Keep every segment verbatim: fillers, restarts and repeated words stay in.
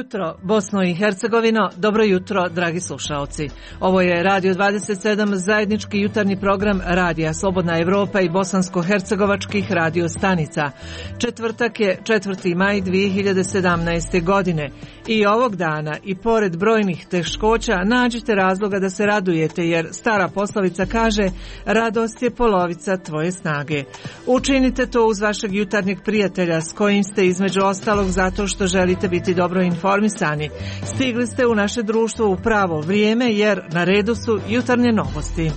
jutro, Bosno i Hercegovino, dobro jutro, dragi slušaoci. Ovo je Radio dvadeset sedam, zajednički jutarnji program Radija Slobodna Evropa i bosansko-hercegovačkih radio stanica. Četvrtak je četvrti maj dvije hiljade sedamnaeste. godine i ovog dana i pored brojnih teškoća nađite razloga da se radujete, jer stara poslovica kaže radost je polovica tvoje snage. Učinite to uz vašeg jutarnjeg prijatelja s kojim ste između ostalog zato što želite biti dobro informisani. Stigli ste u naše društvo u pravo vrijeme, jer na redu su jutarnje novosti.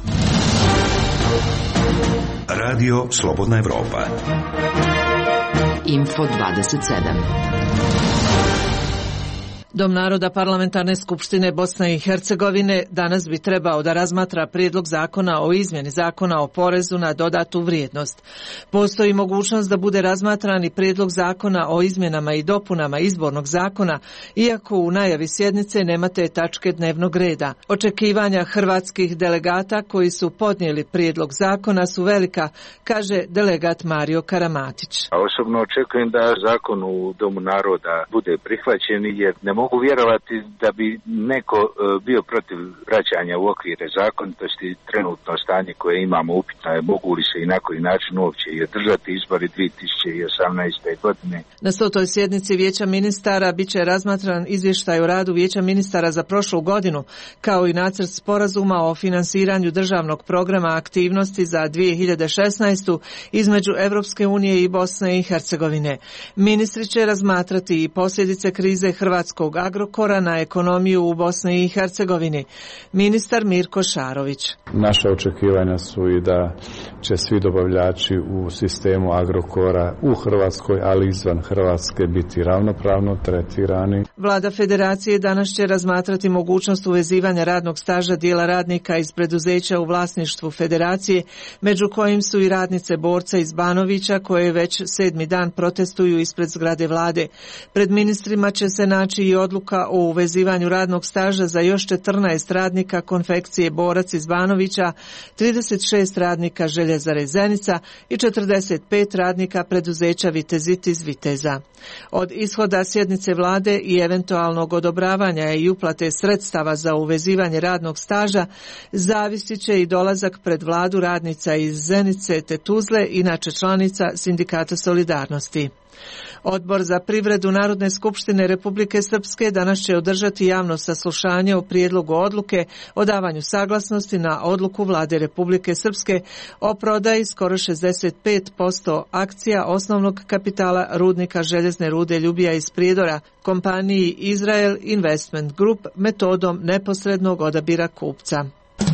Radio Slobodna Evropa. Info dvadeset sedam. Dom naroda Parlamentarne skupštine Bosne i Hercegovine danas bi trebao da razmatra prijedlog zakona o izmjeni zakona o porezu na dodatu vrijednost. Postoji mogućnost da bude razmatran i prijedlog zakona o izmjenama i dopunama izbornog zakona, iako u najavi sjednice nema te tačke dnevnog reda. Očekivanja hrvatskih delegata koji su podnijeli prijedlog zakona su velika, kaže delegat Mario Karamatić. Osobno očekujem da zakon u Domu naroda bude prihvaćen, jer ne mogu vjerovati da bi neko bio protiv vraćanja u okvire zakonitosti. Trenutno stanje koje imamo upitno je mogu li se i na koji način uopće i održati izbori dvije tisuće osamnaeste. godine. Na stotoj sjednici Vijeća ministara bit će razmatran izvještaj o radu Vijeća ministara za prošlu godinu, kao i nacrt sporazuma o finansiranju državnog programa aktivnosti za dvije hiljade šesnaestu. između Evropske unije i Bosne i Hercegovine. Ministri će razmatrati i posljedice krize hrvatskog Agrokora na ekonomiju u Bosni i Hercegovini. Ministar Mirko Šarović. Naša očekivanja su i da će svi dobavljači u sistemu Agrokora u Hrvatskoj, ali izvan Hrvatske, biti ravnopravno tretirani. Vlada Federacije danas će razmatrati mogućnost uvezivanja radnog staža dijela radnika iz preduzeća u vlasništvu Federacije, među kojim su i radnice borca iz Banovića, koje već sedmi dan protestuju ispred zgrade vlade. Pred ministrima će se naći i odluka o uvezivanju radnog staža za još četrnaest radnika konfekcije Borac iz Banovića, trideset šest radnika Željezare Zenica i četrdeset pet radnika preduzeća Vitezit iz Viteza. Od ishoda sjednice vlade i eventualnog odobravanja i uplate sredstava za uvezivanje radnog staža zavisit će i dolazak pred vladu radnica iz Zenice te Tuzle, inače članica Sindikata Solidarnosti. Odbor za privredu Narodne skupštine Republike Srpske danas će održati javno saslušanje o prijedlogu odluke o davanju saglasnosti na odluku vlade Republike Srpske o prodaji skoro šezdeset pet posto akcija osnovnog kapitala rudnika željezne rude Ljubija iz Prijedora kompaniji Israel Investment Group metodom neposrednog odabira kupca.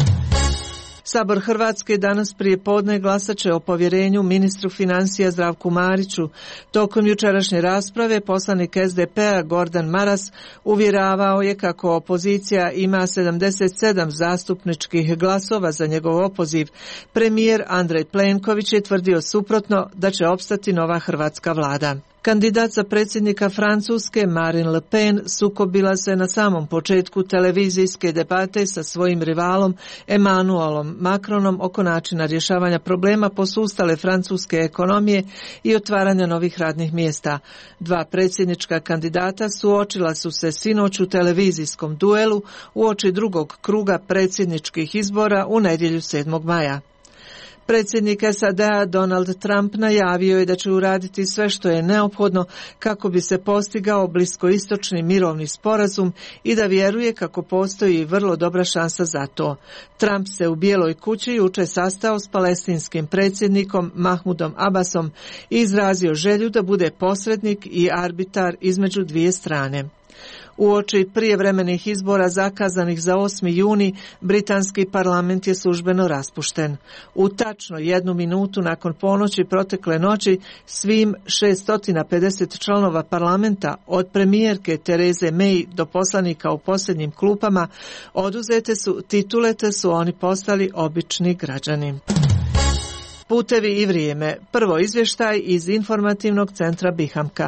Sabor Hrvatske danas prije podne glasat će o povjerenju ministru financija Zdravku Mariću. Tokom jučerašnje rasprave poslanik S D P-a Gordan Maras uvjeravao je kako opozicija ima sedamdeset sedam zastupničkih glasova za njegov opoziv. Premijer Andrej Plenković je tvrdio suprotno, da će opstati nova hrvatska vlada. Kandidat za predsjednika Francuske Marine Le Pen sukobila se na samom početku televizijske debate sa svojim rivalom Emmanuelom Macronom oko načina rješavanja problema posustale francuske ekonomije i otvaranja novih radnih mjesta. Dva predsjednička kandidata suočila su se sinoć u televizijskom duelu uoči drugog kruga predsjedničkih izbora u nedjelju sedmog maja. Predsjednik S A D-a Donald Trump najavio je da će uraditi sve što je neophodno kako bi se postigao bliskoistočni mirovni sporazum i da vjeruje kako postoji vrlo dobra šansa za to. Trump se u Bijeloj kući jučer sastao s palestinskim predsjednikom Mahmudom Abbasom i izrazio želju da bude posrednik i arbitar između dvije strane. Uoči prijevremenih izbora zakazanih za osmi juni, britanski parlament je službeno raspušten. U tačno jednu minutu nakon ponoći protekle noći svim šesto pedeset članova parlamenta, od premijerke Tereze May do poslanika u posljednjim klupama, oduzete su titule te su oni postali obični građani. Putevi i vrijeme. Prvo izvještaj iz informativnog centra Bihamka.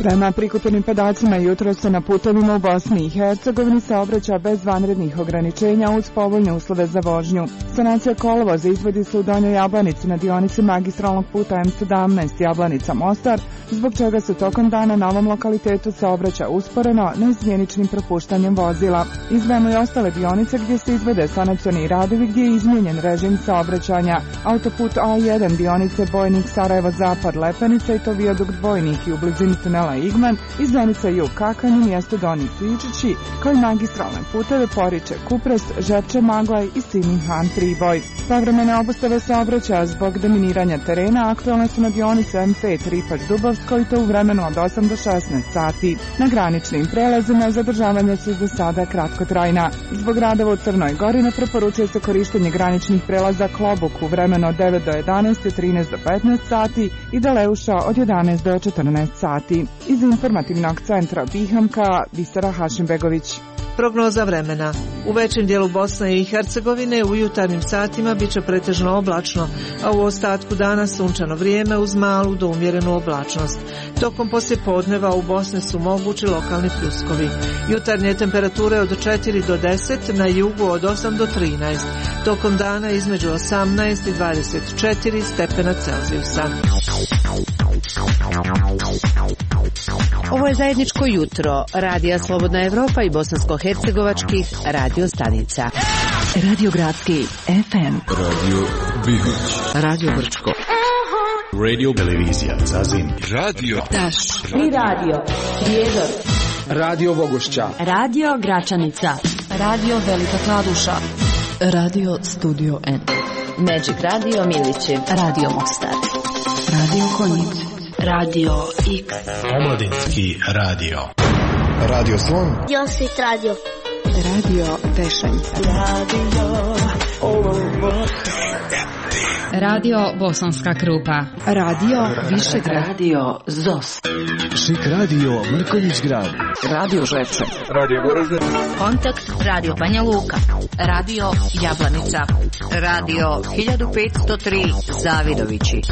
Prema prikupljenim podacima, jutro se na putovima u Bosni i Hercegovini saobraća bez vanrednih ograničenja uz povoljne uslove za vožnju. Sanacija kolovoza izvodi se u Donjoj Jablanici na dionici magistralnog puta M sedamnaest Jablanica-Mostar, zbog čega se tokom dana na ovom lokalitetu saobraća usporeno neizmjeničnim propuštanjem vozila. Izdvajamo i ostale dionice gdje se izvode sanacioni radovi gdje je izmijenjen režim saobraćanja. Autoput A jedan dionice Bojnik Sarajevo-Zapad Lepenica i to vijadukt Bojnik i u blizini tunela Igman, iz dionice Jug Kakanj, mjesto Donji Tujičići, kao i magistralne puteve Poriče Kupres, Žepče Maglaj i Simin Han Priboj. Povremene obustave saobraćaja zbog deminiranja terena aktualne su na dionici M pet Ripač Dubovsko i to u vremenu od osam do šesnaest sati. Na graničnim prelazima zadržavanja su za sada kratkotrajna. Zbog radova u Crnoj Gori ne preporučuje se korištenje graničnih prelaza Klobuk u vremenu od devet do jedanaest i trinaest do petnaest sati i Deleuša od jedanaest do četrnaest sati. Iz informativnog centra Bihamka, Bisera Hašimbegović. Prognoza vremena. U većem dijelu Bosne i Hercegovine u jutarnjim satima biće pretežno oblačno, a u ostatku dana sunčano vrijeme uz malu do umjerenu oblačnost. Tokom poslijepodneva u Bosni su mogući lokalni pljuskovi. Jutarnje temperature od četiri do deset, na jugu od osam do trinaest. Tokom dana između osamnaest i dvadeset četiri stepena Celzijusa. Ovo je zajedničko jutro Radija Slobodna Evropa i bosansko-hercegovačkih radio stanica. Radio Gradski F M, Radio Bihoć, Radio Brčko, Radio Televizija Zazin, Radio Taš, Tri Radio, Prijedor, Radio Bogošća, Radio Gračanica, Radio Velika Kladuša, Radio Studio N, Magic Radio Milići, Radio Mostar, Radio Konjic, Radio X, Omladinski radio, Radio Slon, Josit Radio, Radio Tešanj, Radio Radio Bosanska Krupa, Radio Višegrad, Radio Zos, Šik Radio Mrkonjić Grad, Radio Žepče, Radio Goražde, Kontakt Radio Banja Luka, Radio Jablanica, Radio hiljadu petsto tri Zavidovići.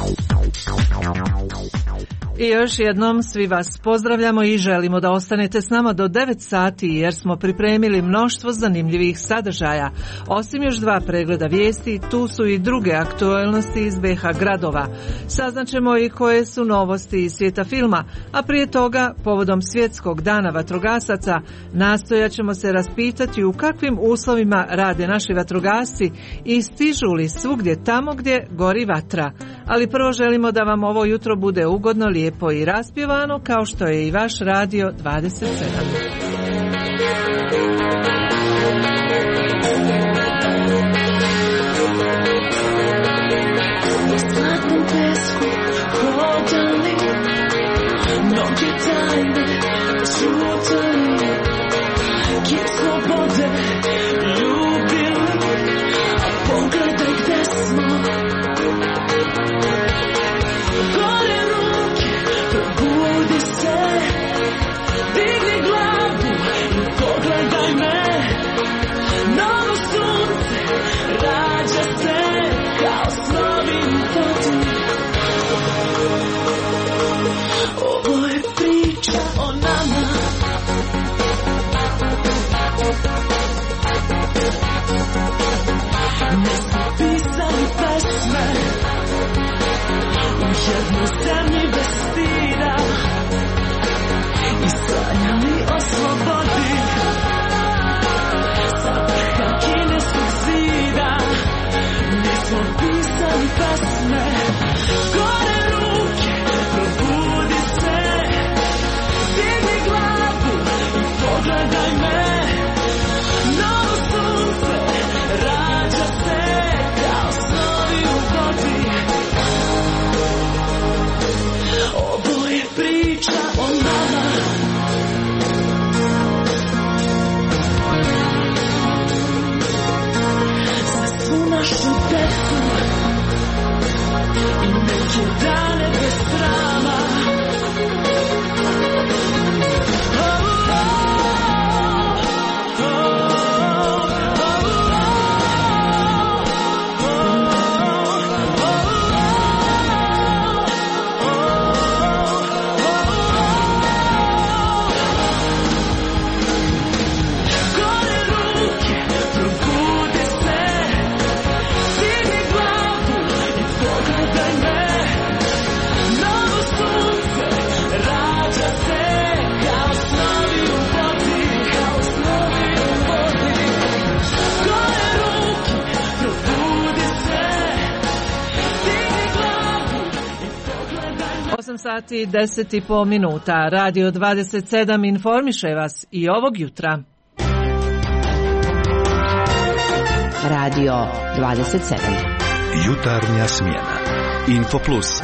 I još jednom svi vas pozdravljamo i želimo da ostanete s nama do devet sati jer smo pripremili mnoštvo zanimljivih sadržaja. Osim još dva pregleda vijesti, tu su i druge aktualnosti iz B H gradova. Saznaćemo i koje su novosti iz svijeta filma, a prije toga, povodom Svjetskog dana vatrogasaca, nastojat ćemo se raspitati u kakvim uslovima rade naši vatrogasci i stižu li svugdje tamo gdje gori vatra. Ali prvo želimo da vam ovo jutro bude ugodno, lijepo i raspjevano, kao što je i vaš Radio dvadeset sedam. Zlatnom pesku hodali, mnogi tajne čutali, kip slobode ljubili, a pogledaj gde smo. Gore ruke, probudi se, digni glavu i pogledaj me. Novo sunce rađa se kao snovi u vodi. Ovo je priča o nama. Ne smo pisali pesme u jednoj zemlji bez stida i sanjali o slobodi sa vrha kineskog zida. Nismo pisali pesme, gore ruke, probudi se, digni glavu i pogledaj me. Novo sunce rađa se kao snovi u vodi. Ovo je priča o nama. Za svu našu decu i neke dane bez srama. sati i deset i po minuta. Radio dvadeset sedam informiše vas i ovog jutra. Radio dvadeset sedam. Jutarnja smjena. Info Plus.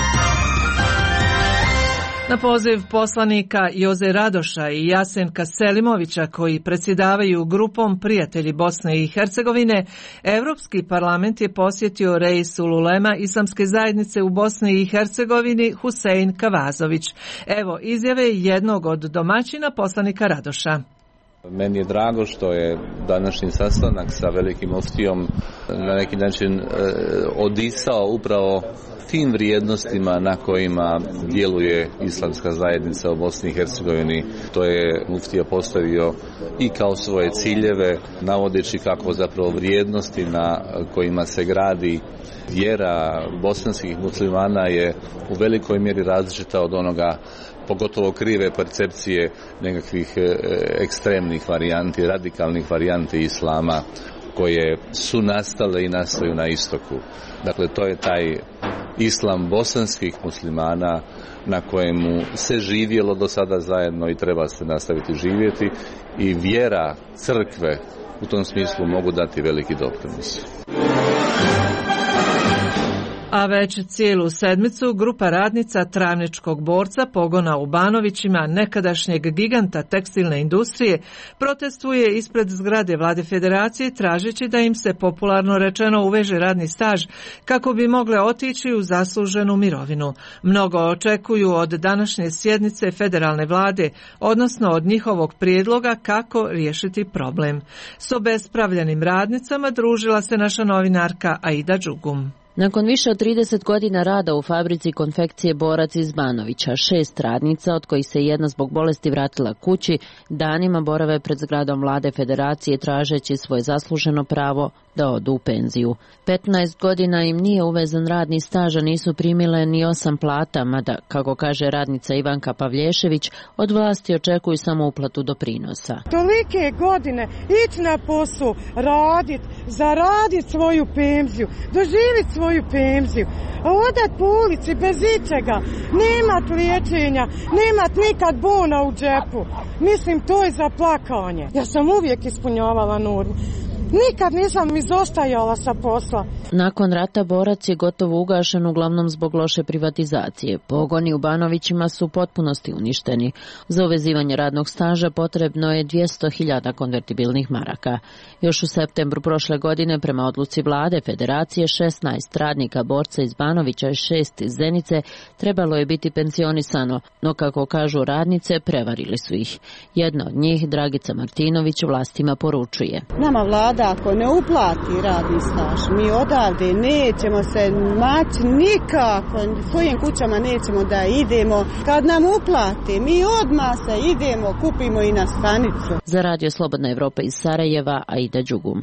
Na poziv poslanika Joze Radoša i Jasenka Selimovića, koji predsjedavaju grupom Prijatelji Bosne i Hercegovine, Europski parlament je posjetio Reisul Ulema Islamske zajednice u Bosni i Hercegovini Husein Kavazović. Evo izjave jednog od domaćina poslanika Radoša. Meni je drago što je današnji sastanak sa velikim muftijom na neki način e, odisao upravo tim vrijednostima na kojima djeluje Islamska zajednica u Bosni i Hercegovini. To je muftija postavio i kao svoje ciljeve, navodeći kako zapravo vrijednosti na kojima se gradi vjera bosanskih muslimana je u velikoj mjeri različita od onoga, pogotovo krive percepcije nekakvih ekstremnih varijanti, radikalnih varijanti islama koje su nastale i nastaju na istoku. Dakle, to je taj islam bosanskih muslimana na kojemu se živjelo do sada zajedno i treba se nastaviti živjeti, i vjera crkve u tom smislu mogu dati veliki doprinos. A već cijelu sedmicu grupa radnica Travničkog borca pogona u Banovićima, nekadašnjeg giganta tekstilne industrije, protestuje ispred zgrade Vlade Federacije tražeći da im se popularno rečeno uveže radni staž kako bi mogle otići u zasluženu mirovinu. Mnogo očekuju od današnje sjednice federalne vlade, odnosno od njihovog prijedloga kako riješiti problem. S obespravljenim radnicama družila se naša novinarka Aida Đugum. Nakon više od trideset godina rada u fabrici konfekcije Borac iz Banovića, šest radnica, od kojih se jedna zbog bolesti vratila kući, danima borave pred zgradom Vlade Federacije tražeći svoje zasluženo pravo da odu u penziju. petnaest godina im nije uvezan radni staž, a nisu primile ni osam plata, mada, kako kaže radnica Ivanka Pavlješević, od vlasti očekuju samo uplatu doprinosa. Tolike godine ići na posao, radit, zaradit svoju penziju, doživjeti svoju penziju, a odat po ulici bez ičega, nemat liječenja, nemat nikad bona u džepu. Mislim, to je za plakanje. Ja sam uvijek ispunjavala normu. Nikad nisam izostajala sa posla. Nakon rata Borac je gotovo ugašen, uglavnom zbog loše privatizacije. Pogoni u Banovićima su u potpunosti uništeni. Za uvezivanje radnog staža potrebno je dvjesto hiljada konvertibilnih maraka. Još u septembru prošle godine, prema odluci Vlade Federacije, šesnaest radnika Borca iz Banovića i šest iz Zenice trebalo je biti pensionisano, no kako kažu radnice, prevarili su ih. Jedna od njih, Dragica Martinović, vlastima poručuje: Nama Vlada ako ne uplati radni staž, mi odavde nećemo se maći nikako, svojim kućama nećemo da idemo. Kad nam uplati, mi odmah se idemo, kupimo i na stanicu. Za Radio Slobodna Evropa iz Sarajeva, Aida Đugum.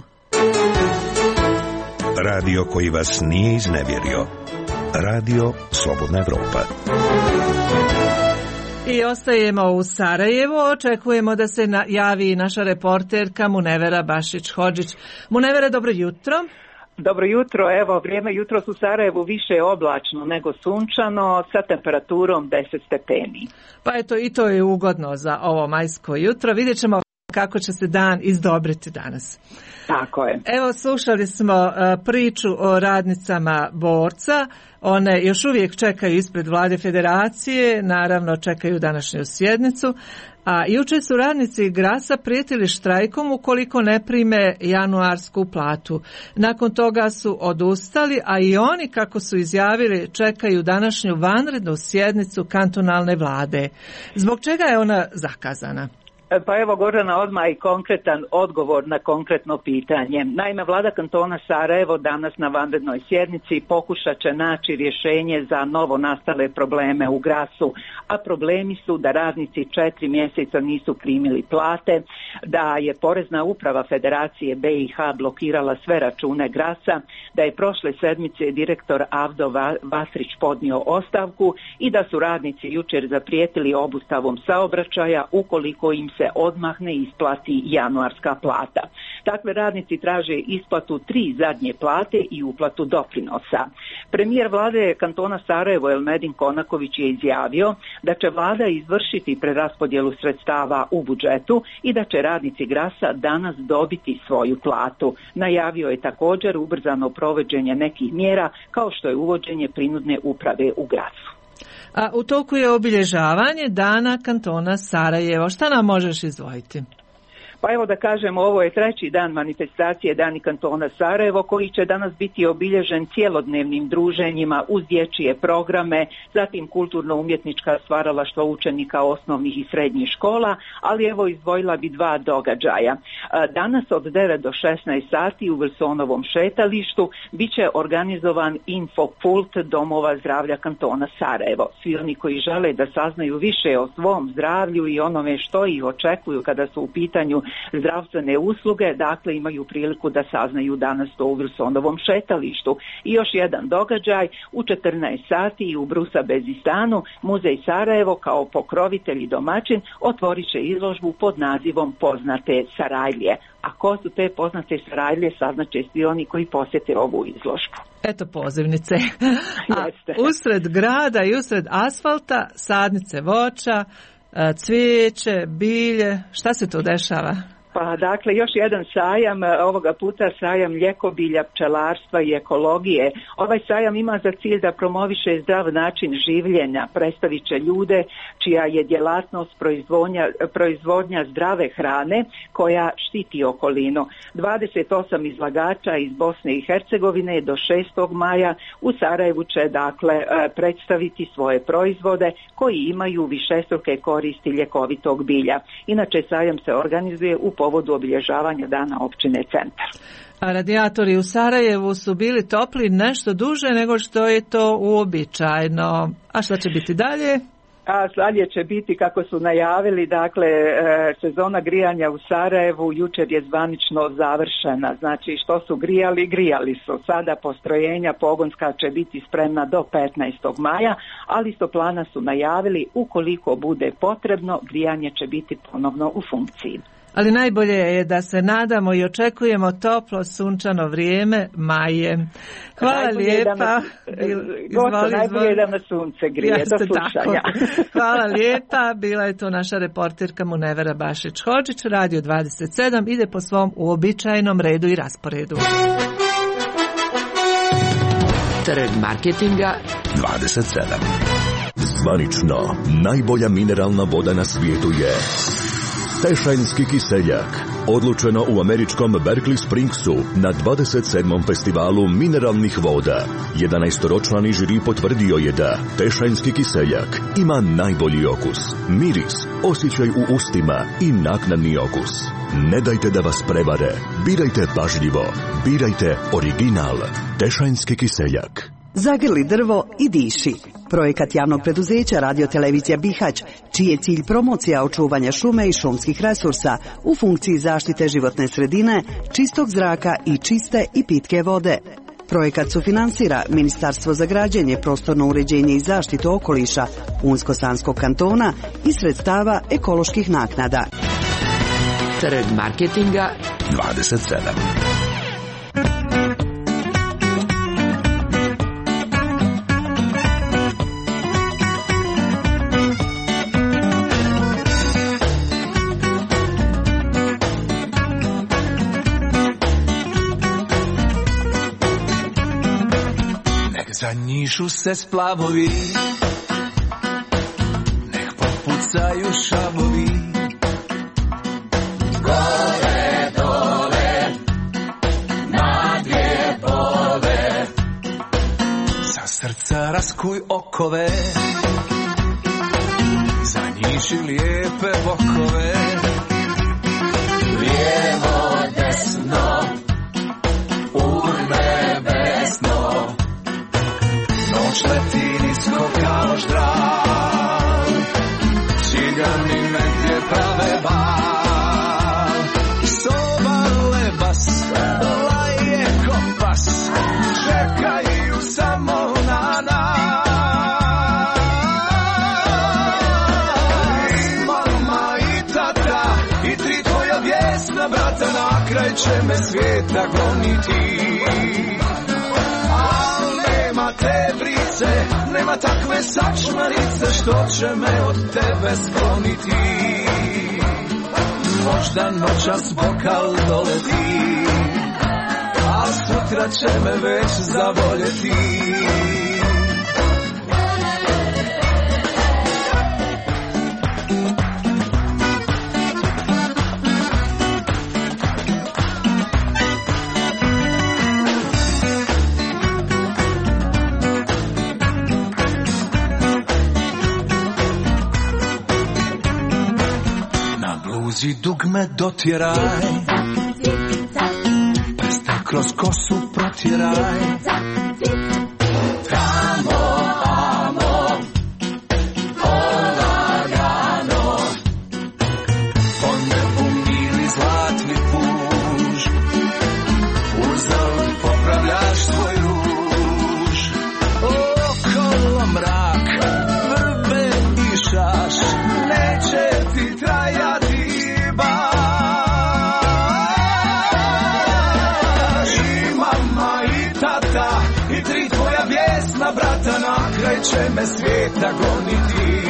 Radio koji vas nije iznevjerio. Radio Slobodna Evropa. I ostajemo u Sarajevu, očekujemo da se na, javi naša reporterka Munevera Bašić-Hodžić. Munevera, dobro jutro. Dobro jutro, evo vrijeme jutros u Sarajevu više oblačno nego sunčano sa temperaturom deset stepeni. Pa eto, i to je ugodno za ovo majsko jutro. Vidjet ćemo kako će se dan izdobriti danas. Tako je. Evo, slušali smo uh, priču o radnicama Borca. One još uvijek čekaju ispred Vlade Federacije, naravno čekaju današnju sjednicu. A jučer su radnici Grasa prijetili štrajkom ukoliko ne prime januarsku platu. Nakon toga su odustali, a i oni, kako su izjavili, čekaju današnju vanrednu sjednicu kantonalne vlade. Zbog čega je ona zakazana? Pa evo, Gordana, odmah i konkretan odgovor na konkretno pitanje. Naime, vlada kantona Sarajevo danas na vanrednoj sjednici pokušat će naći rješenje za novo nastale probleme u Grasu, a problemi su da radnici četiri mjeseca nisu primili plate, da je Porezna uprava Federacije B i H blokirala sve račune Grasa, da je prošle sedmice direktor Avdo Vasrić podnio ostavku i da su radnici jučer zaprijetili obustavom saobraćaja ukoliko im se odmah ne isplati januarska plata. Dakle, radnici traže isplatu tri zadnje plate i uplatu doprinosa. Premijer vlade kantona Sarajevo Elmedin Konaković je izjavio da će vlada izvršiti preraspodjelu sredstava u budžetu i da će radnici Grasa danas dobiti svoju platu. Najavio je također ubrzano provođenje nekih mjera kao što je uvođenje prinudne uprave u Grasu. A u toku je obilježavanje Dana kantona Sarajevo. Šta nam možeš izdvojiti? Pa evo da kažem, ovo je treći dan manifestacije Dani kantona Sarajevo koji će danas biti obilježen cjelodnevnim druženjima uz dječje programe, zatim kulturno-umjetnička stvaralaštva učenika osnovnih i srednjih škola, ali evo izdvojila bi dva događaja. Danas od devet do šesnaest sati u Wilsonovom šetalištu bit će organizovan infopult domova zdravlja kantona Sarajevo. Svi oni koji žele da saznaju više o svom zdravlju i onome što ih očekuju kada su u pitanju zdravstvene usluge, dakle imaju priliku da saznaju danas to u Wilsonovom šetalištu. I još jedan događaj, u četrnaest sati u Brusa Bezistanu Muzej Sarajevo kao pokrovitelj i domaćin otvorit će izložbu pod nazivom Poznate Sarajlije. A ko su te poznate Sarajlije, saznaće svi oni koji posjete ovu izložbu. Eto pozivnice. A usred grada i usred asfalta sadnice voća, cvijeće, bilje, šta se tu dešava? Pa dakle, još jedan sajam, ovoga puta sajam ljekobilja, pčelarstva i ekologije. Ovaj sajam ima za cilj da promoviše zdrav način življenja, predstavit će ljude čija je djelatnost proizvodnja, proizvodnja zdrave hrane koja štiti okolinu. dvadeset osam izlagača iz Bosne i Hercegovine do šestog maja u Sarajevu će dakle predstaviti svoje proizvode koji imaju višestruke koristi ljekovitog bilja. Inače, sajam se organizuje u povodu obilježavanja dana općine Centar. A radijatori u Sarajevu su bili topli nešto duže nego što je to uobičajeno. A šta će biti dalje? A dalje će biti, kako su najavili, dakle, sezona grijanja u Sarajevu jučer je zvanično završena. Znači, što su grijali, grijali su. Sada postrojenja pogonska će biti spremna do petnaestog maja, ali Toplana su najavili, ukoliko bude potrebno, grijanje će biti ponovno u funkciji. Ali najbolje je da se nadamo i očekujemo toplo sunčano vrijeme maje. Hvala najbolje lijepa. Da nas, Gosto, najbolje je da na sunce grije. Jeste, do slušanja. Hvala lijepa. Bila je to naša reporterka Munevera Bašić-Hodžić. Radio dvadeset sedam ide po svom uobičajenom redu i rasporedu. Trg marketinga dvadeset sedam. Zvanično, najbolja mineralna voda na svijetu je Tešajnski kiseljak, odlučeno u američkom Berkeley Springsu na dvadeset sedmom festivalu mineralnih voda. jedanaestoročlani žiri potvrdio je da Tešajnski kiseljak ima najbolji okus, miris, osjećaj u ustima i naknadni okus. Ne dajte da vas prevare, birajte pažljivo, birajte original. Tešajnski kiseljak. Zagrli drvo i diši. Projekat javnog preduzeća Radiotelevizija Bihać, čiji je cilj promocija očuvanja šume i šumskih resursa u funkciji zaštite životne sredine, čistog zraka i čiste i pitke vode. Projekat sufinansira Ministarstvo za građenje, prostorno uređenje i zaštitu okoliša Unsko-Sanskog kantona i sredstava ekoloških naknada. Trg marketinga dvadeset sedam. Zanjišu se splavovi, nek popucaju šavovi. Gore, dole, na dvije pole, sa srca raskuj okove, zanjiši lijepe bokove. Lijevo, desno, urne besno, noć leti nisko kao ždrav, cigani negdje prave bal. Sobale bas, laje kompas, čekaju samo na nas. Mama i tata i tri tvoja vjesna brata, na kraj će me svijeta goniti. Al nema te brice, nema takve sačmarice što će me od tebe skloniti. Možda noćas bokal doleti, a sutra će me već zavoljeti. Bluzi dugme dotjeraj, prste kroz kosu protjeraj. Tamo, amo, polagano, po nebu mili zlatni puž, uzal popravljaš svoj ruž. Okolo mrak, vrbe i šaš, neće ti trajati. Brata, na kraj će me svijeta goniti,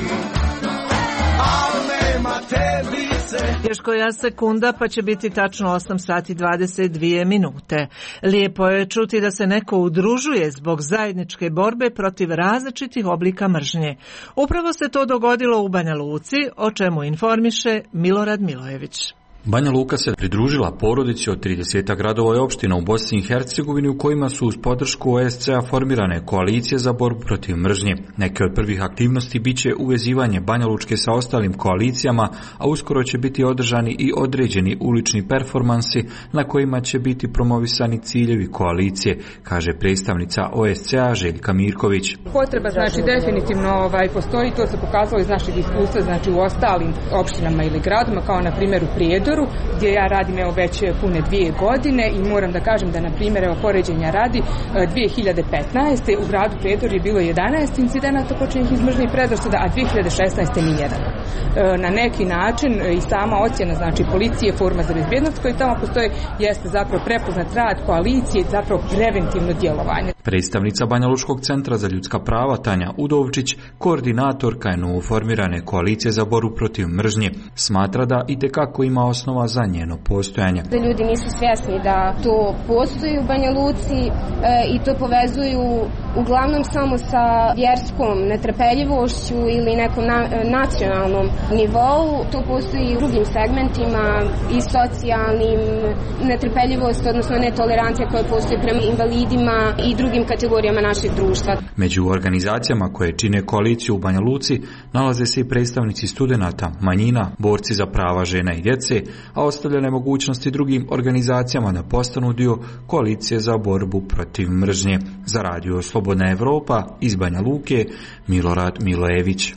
al nema te brice. Još koja sekunda pa će biti tačno osam sati dvadeset dvije minute. Lijepo je čuti da se neko udružuje zbog zajedničke borbe protiv različitih oblika mržnje. Upravo se to dogodilo u Banja Luci, o čemu informiše Milorad Milojević. Banja Luka se pridružila porodici od trideset gradova i opština u Bosni i Hercegovini u kojima su uz podršku O S C A formirane koalicije za borbu protiv mržnje. Neke od prvih aktivnosti biće uvezivanje Banja Lučke sa ostalim koalicijama, a uskoro će biti održani i određeni ulični performansi na kojima će biti promovisani ciljevi koalicije, kaže predstavnica O S C A Željka Mirković. Potreba znači definitivno ovaj, postoji, to se pokazalo iz našeg iskustva znači u ostalim opštinama ili gradima, kao na primjer u Prijedoru, gdje ja radim evo već pune dvije godine i moram da kažem da na primjer evo poređenja radi dvije hiljade petnaeste. u gradu Prijedor je bilo jedanaest incidenata počinjenih iz mržnje i predrasuda, a dvije hiljade šesnaeste nijedan. Na neki način i sama ocjena znači policije, forma za bezbjednost koji tamo postoji jeste zapravo prepoznat rad koalicije, zapravo preventivno djelovanje. Predstavnica Banja Lučkog centra za ljudska prava Tanja Udovčić, koordinatorka je novoformirane koalicije za borbu protiv mržnje, smatra da itekako ima osnova za njeno postojanje. Ljudi nisu svjesni da to postoji u Banja Luci e, i to povezuju uglavnom samo sa vjerskom netrpeljivošću ili nekom na, nacionalnom nivou. To postoji i u drugim segmentima i socijalnim, netrpeljivost, odnosno netolerancija koja postoji prema invalidima i drugim kategorijama našeg društva. Među organizacijama koje čine koaliciju u Banja Luci nalaze se i predstavnici studenata, manjina, borci za prava žena i djece, a ostavljene mogućnosti drugim organizacijama da postanu dio koalicije za borbu protiv mržnje. Za radio Slobodna Evropa iz Banja Luke, Milorad Milojević.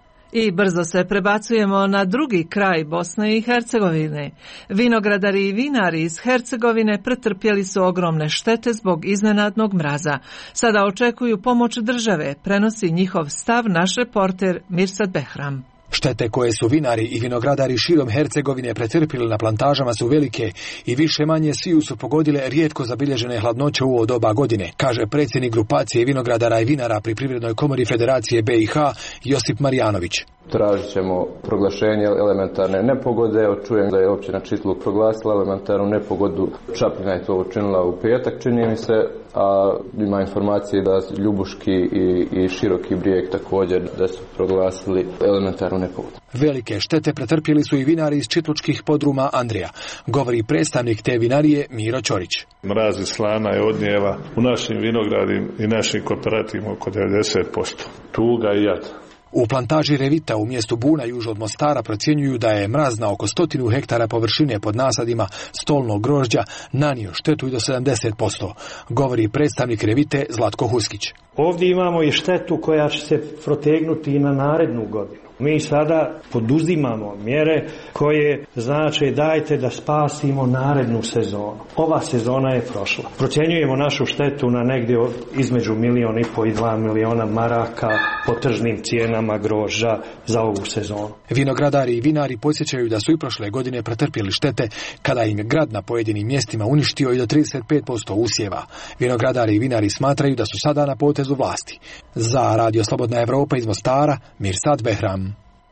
I brzo se prebacujemo na drugi kraj Bosne i Hercegovine. Vinogradari i vinari iz Hercegovine pretrpjeli su ogromne štete zbog iznenadnog mraza. Sada očekuju pomoć države, prenosi njihov stav naš reporter Mirsad Behram. Štete koje su vinari i vinogradari širom Hercegovine pretrpili na plantažama su velike i više manje sviju su pogodile rijetko zabilježene hladnoće u ovo doba godine, kaže predsjednik grupacije vinogradara i vinara pri Privrednoj komori Federacije B i H Josip Marijanović. Tražit ćemo proglašenje elementarne nepogode. Čujem da je općina Čitluk proglasila elementarnu nepogodu. Čapljina je to učinila u petak, čini mi se, a ima informacije da Ljubuški i, i Široki Brijeg također da su proglasili elementarnu nepogodu. Velike štete pretrpjeli su i vinari iz čitlučkih podruma Andrija, govori predstavnik te vinarije Miro Ćorić. Mrazi, slana i odnjeva u našim vinogradima i našim kooperativima oko devedeset posto. Tuga i jad. U plantaži Revita u mjestu Buna juž od Mostara procjenjuju da je mraz na oko stotinu hektara površine pod nasadima stolnog grožđa nanio štetu i do sedamdeset posto, govori predstavnik Revite Zlatko Huskić. Ovdje imamo i štetu koja će se protegnuti i na narednu godinu. Mi sada poduzimamo mjere koje znači dajte da spasimo narednu sezonu. Ova sezona je prošla. Procjenjujemo našu štetu na negdje između milijon i po i dva miliona maraka po tržnim cijenama grožđa za ovu sezonu. Vinogradari i vinari podsjećaju da su i prošle godine pretrpjeli štete kada im je grad na pojedinim mjestima uništio i do trideset pet posto usjeva. Vinogradari i vinari smatraju da su sada na potezu vlasti. Za Radio Slobodna Evropa iz Mostara, Mirsad Behram.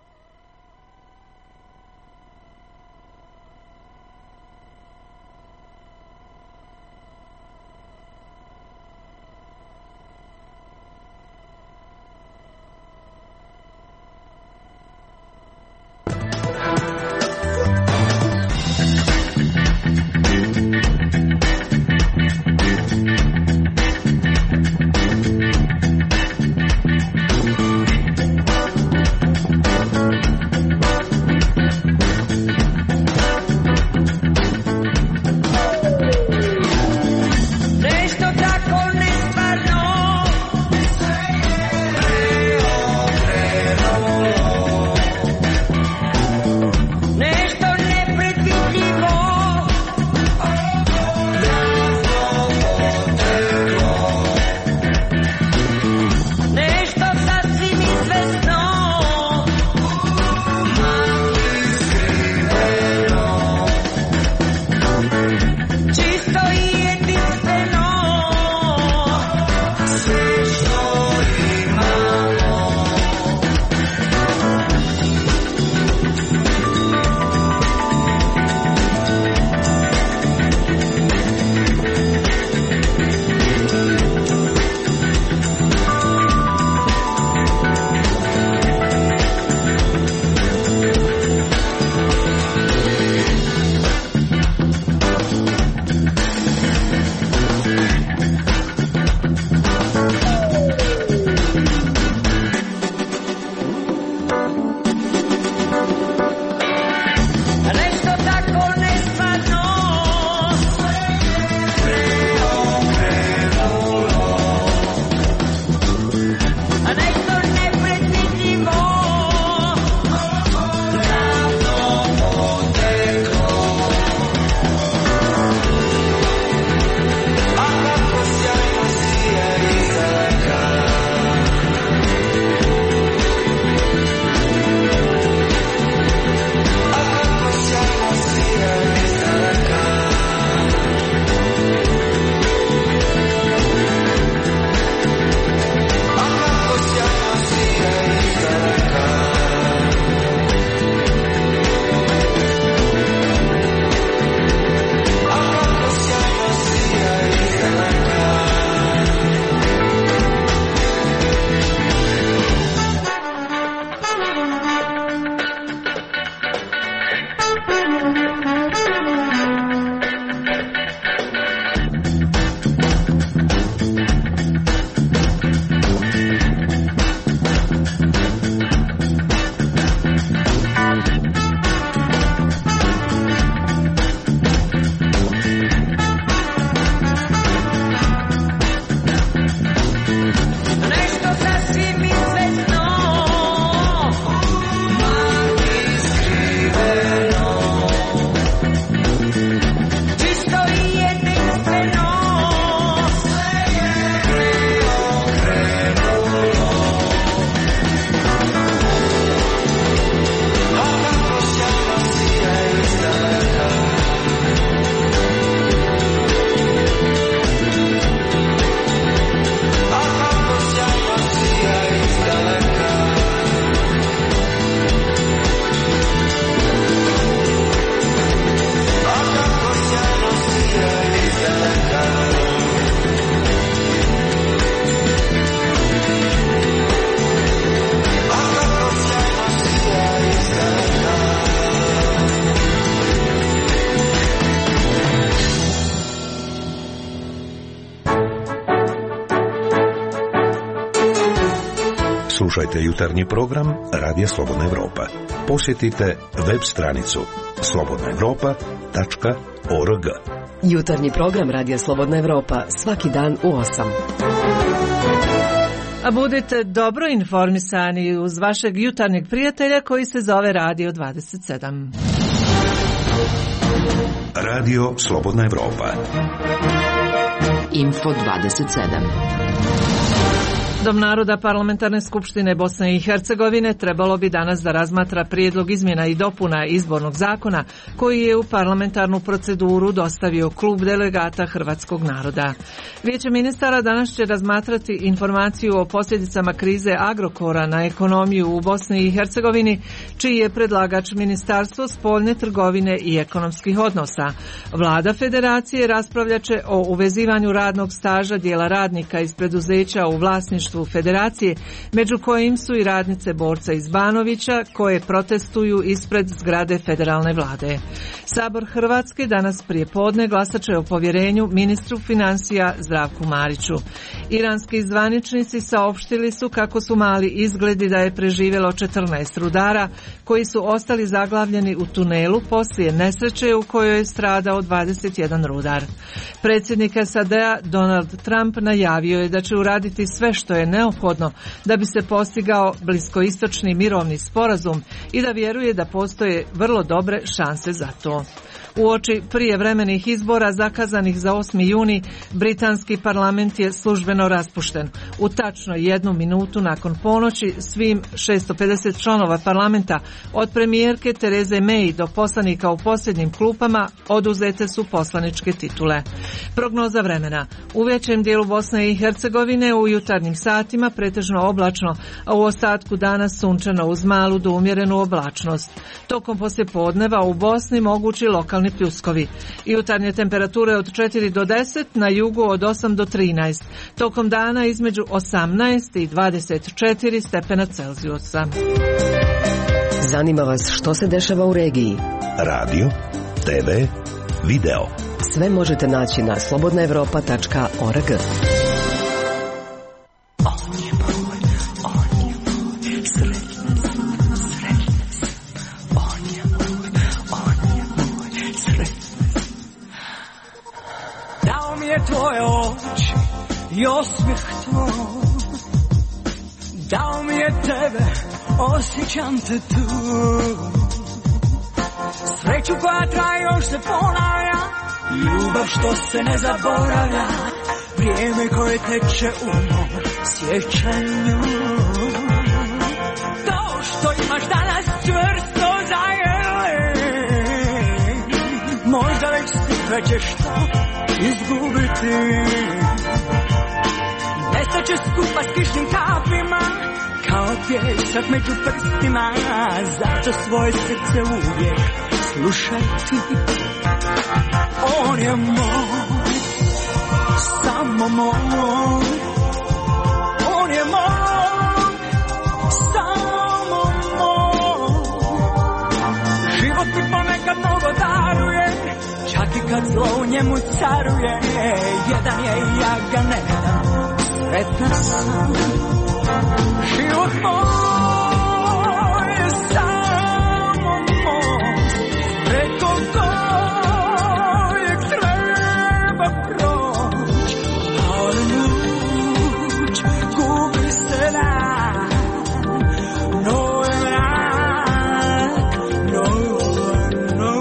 Slušajte jutarnji program Radija Slobodna Evropa. Posjetite web stranicu slobodna evropa tačka org. Jutarnji program Radija Slobodna Evropa svaki dan u osam. A budite dobro informisani uz vašeg jutarnjeg prijatelja koji se zove Radio dvadeset sedam. Radio Slobodna Evropa. Info dvadeset sedam. Dom naroda Parlamentarne skupštine Bosne i Hercegovine trebalo bi danas da razmatra prijedlog izmjena i dopuna izbornog zakona koji je u parlamentarnu proceduru dostavio klub delegata hrvatskog naroda. Vijeće ministara danas će razmatrati informaciju o posljedicama krize Agrokora na ekonomiju u Bosni i Hercegovini, čiji je predlagač Ministarstvo spoljne trgovine i ekonomskih odnosa. Vlada Federacije raspravljaće o uvezivanju radnog staža dijela radnika iz preduzeća u vlasništvu Federacije, među kojim su i radnice borca iz Banovića koje protestuju ispred zgrade federalne vlade. Sabor Hrvatske danas prije podne glasat će o povjerenju ministru financija Zdravku Mariću. Iranski zvaničnici saopštili su kako su mali izgledi da je preživjelo četrnaest rudara koji su ostali zaglavljeni u tunelu poslije nesreće u kojoj je stradao dvadeset jedan rudar. Predsjednik S A D-a Donald Trump najavio je da će uraditi sve što je neophodno da bi se postigao bliskoistočni mirovni sporazum i da vjeruje da postoje vrlo dobre šanse za to. Uoči prijevremenih izbora zakazanih za osmi juni, britanski parlament je službeno raspušten. U tačno jednu minutu nakon ponoći svim šesto pedeset članova parlamenta, od premijerke Tereze May do poslanika u posljednjim klupama, oduzete su poslaničke titule. Prognoza vremena. U većem dijelu Bosne i Hercegovine u jutarnjim satima pretežno oblačno, a u ostatku dana sunčano uz malu do umjerenu oblačnost. Tokom poslijepodneva u Bosni mogući lokalni pljuskovi. Jutarnje temperature od četiri do deset, na jugu od osam do trinaest. Tokom dana između osamnaest i dvadeset četiri stepena Celzijusa. Zanima vas što se dešava u regiji? Radio, te ve, video. Sve možete naći na slobodna evropa tačka org. Tvoje oči i osmijeh tvoj, dao mi je tebe, osjećam te tu. Sreću koja traje još se ponavlja, ljubav što se ne zaboravlja, vrijeme koje teče u mom sjećanju. To što imaš danas čvrsto zajeli, možda već sutra ćeš to izgubiti. Nestaće skupa s kišnim kapima, kao pjesak među prstima. Zato svoje srce uvijek slušaj ti. On je moj, samo moj. On je moj, samo moj. Život mi ponekad mnogo daruje, čak i kad zlo u njemu caruje. Jedan je i ja ga ne dam, sretna sam. Život moj je samo most, preko kojeg treba proć. Ali noć gubi se dan, no je mrak, no, no.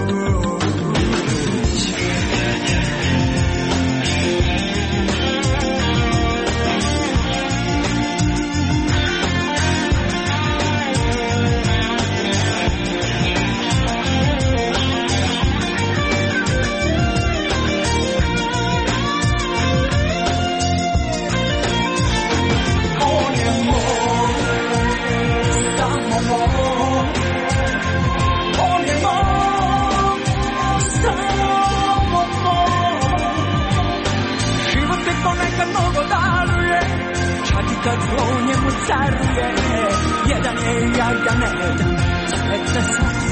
Kad zlo u njemu caruje, jedan je i ja ga ne dam, sretna sam.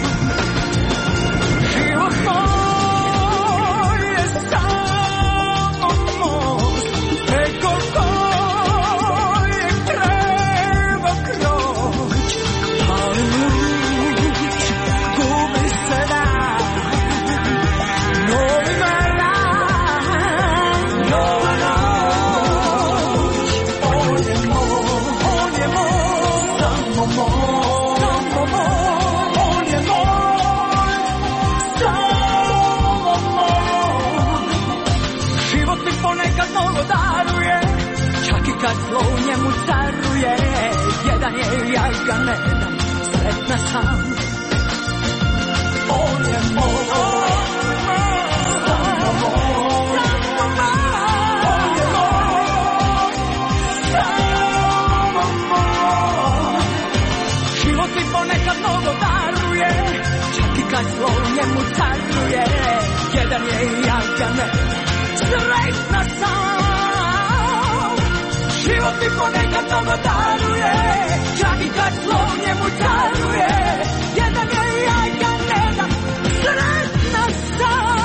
Život moj je samo most, preko kojeg treba kroć. Ali noć gubi se dan, novi mrak, nova noć. kad zlo u njemu caruje, jedan je, ja ga ne dam, sretna sam. On je moj, samo moj, on je moj, samo moj. Život mi ponekad mnogo daruje, čak i kad zlo u njemu caruje, jedan je, ja ga ne dam, sretna sam. Život mi ponekad mnogo daruje, čak i kad zlo u njemu caruje, jedan je, ja ga ne dam, sretna sam.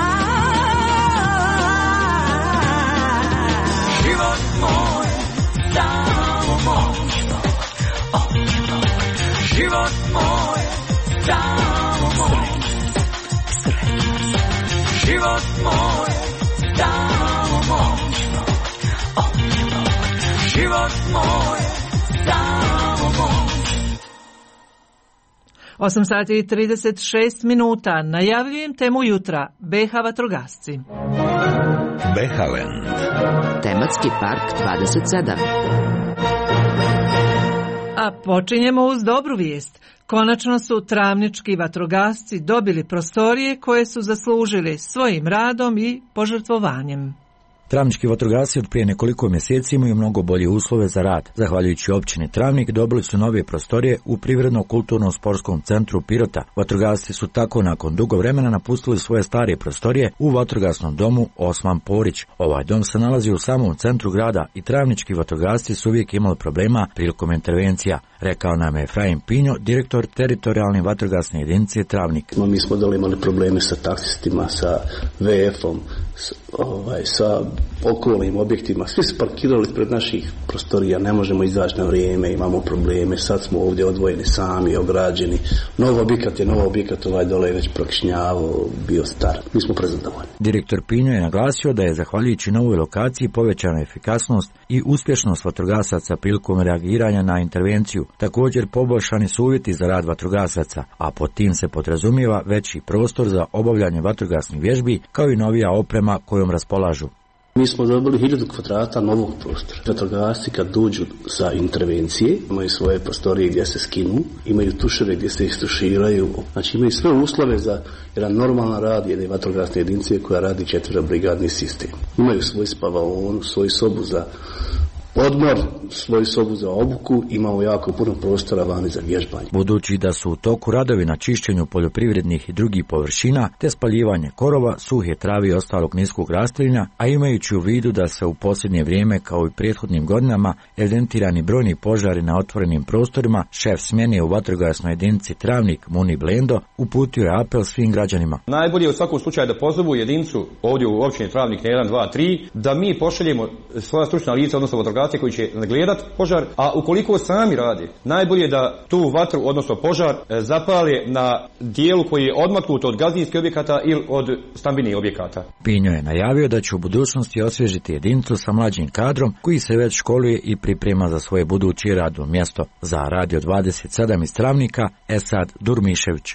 Život moj, samo moj, život moj, samo moj, život moj, samo moj, život moj, samo moj. osam sati i trideset šest minuta. Najavljujem temu jutra. B H vatrogasci. Behaland. Tematski park dvadeset sedam. A počinjemo uz dobru vijest. Konačno su travnički vatrogasci dobili prostorije koje su zaslužili svojim radom i požrtvovanjem. Travnički vatrogasci od prije nekoliko mjeseci imaju mnogo bolje uslove za rad. Zahvaljujući općini Travnik dobili su nove prostorije u Privredno-kulturnom sportskom centru Pirota. Vatrogasci su tako nakon dugo vremena napustili svoje stare prostorije u vatrogasnom domu Osman Porić. Ovaj dom se nalazi u samom centru grada i travnički vatrogasci su uvijek imali problema prilikom intervencija, rekao nam je Efraim Pinjo, direktor teritorijalne vatrogasne jedinice Travnik. Mi smo dole imali probleme sa taksistima, sa V F-om, s, ovaj, sa okolnim objektima. Svi su parkirali pred naših prostorija, ne možemo izaći na vrijeme, imamo probleme, sad smo ovdje odvojeni sami, ograđeni. Novo objekat je novo objekat, ovaj dole je već prokišnjavao, bio star. Mi smo prezadovoljni. Direktor Pinjo je naglasio da je zahvaljujući novoj lokaciji povećana efikasnost i uspješnost vatrogasaca prilikom reagiranja na intervenciju. Također poboljšani su uvjeti za rad vatrogasaca, a pod tim se podrazumijeva veći prostor za obavljanje vatrogasnih vježbi kao i novija oprema kojom raspolažu. Mi smo dobili hiljadu kvadrata novog prostora. Vatrogasci kad dođu za intervencije, imaju svoje prostorije gdje se skinu, imaju tuševe gdje se istuširaju, znači imaju sve uslove za jedan normalan rad jedne vatrogasne jedinice koja radi četvorobrigadni sistem. Imaju svoj spavaon, svoju sobu za odmor, svoju sobu za obuku, imamo jako puno prostora vani za vježbanje. Budući da su u toku radovi na čišćenju poljoprivrednih i drugih površina, te spaljivanje korova, suhe travi i ostalog niskog rastlina, a imajući u vidu da se u posljednje vrijeme, kao i prethodnim godinama, evidentirani brojni požari na otvorenim prostorima, šef smjene u vatrogasnoj jedinici Travnik Muni Blendo uputio je apel svim građanima. Najbolje je u svakom slučaju da pozvu jedinicu ovdje u općini Travnik na jedan, dva, tri, da mi pošaljemo svoja stručna lica, odnosno vatrogasci koji će nagledati požar, a ukoliko sami radi, najbolje da tu vatru, odnosno požar, zapale na dijelu koji je odmaknut od gazdinskih objekata ili od stambenih objekata. Pinjo je najavio da će u budućnosti osvježiti jedinicu sa mlađim kadrom koji se već školuje i priprema za svoje buduće radno mjesto. Za Radio dvadeset sedam iz Travnika, Esad Durmišević.